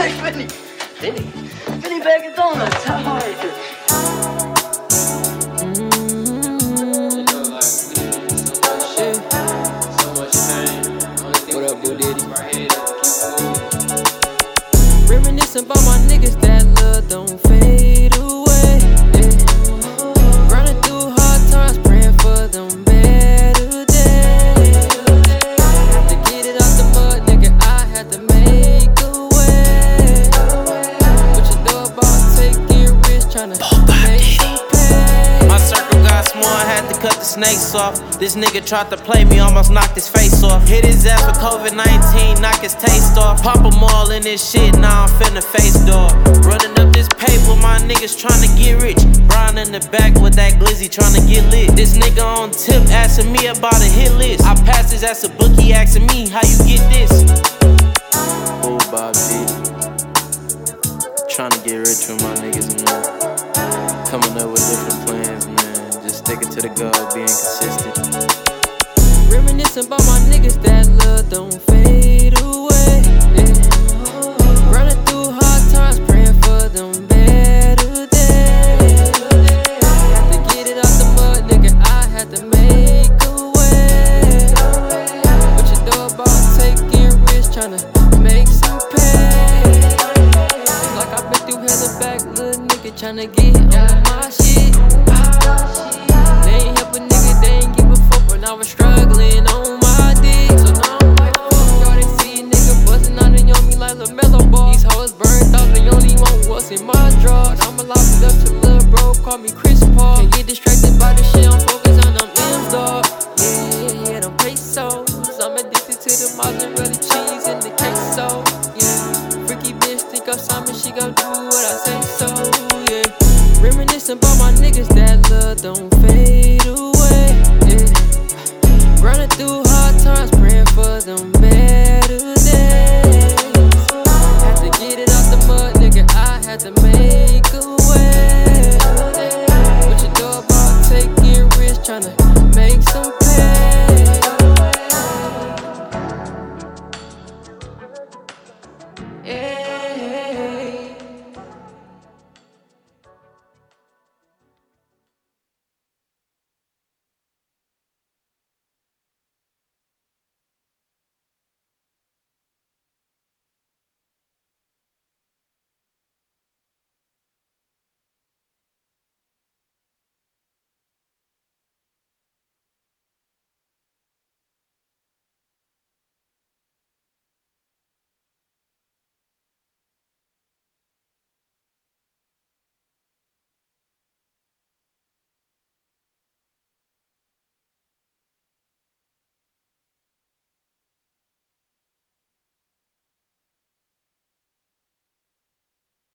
Penny bag of donuts. How are you? What up, Boo Diddy? Reminiscing about my niggas, that love don't fade away. Yeah. Running through hard times, praying for them better days. Had to get it out the mud, nigga, I had to make a way. What you know about taking risks, tryna make some pay? My circle got small, had to cut the snakes off. This nigga tried to play me, almost knocked his face off. Hit his ass with COVID-19, knock his taste off. Pop them all in this shit, now I'm finna face dog. Running up this paper, my niggas tryna get rich. Brian in the back with that glizzy tryna get lit. This nigga on tip asking me about a hit list. I passed his ass a book, he asking me how you get this. Oh, Bob Diddy. Tryna get rich with my niggas, man. Coming up with different plans, man. Just sticking to the goal, being consistent. Reminiscing about my niggas, that love don't fade away. Yeah. Running through hard times, praying for them better days. Had to get it out the mud, nigga, I had to make a way. What you know about taking risks, tryna make some pay? It's like I've been through hell and back, little nigga tryna get on my shit. They ain't help a nigga, they ain't give a fuck when I was struggling on my dick. So now I'm like, fuck y'all, they see a nigga bustin' out and on me like LaMelo Ball. These hoes burned out, they only want what's in my drawers. I'ma lock it up to lil' bro, call me Chris Paul. Can't get distracted by the shit, I'm focused on them M's, dog. Yeah, them pesos. I'm addicted to the mozzarella cheese and the queso. Yeah, freaky bitch think I'm Simon, she gon' do what I say so. Yeah, reminiscing about my niggas, that love don't fade away. Yeah, running through hard times, praying for them better days. Had to get it out the mud, nigga, I had to make a way. What you know about taking risks, tryna make some pay?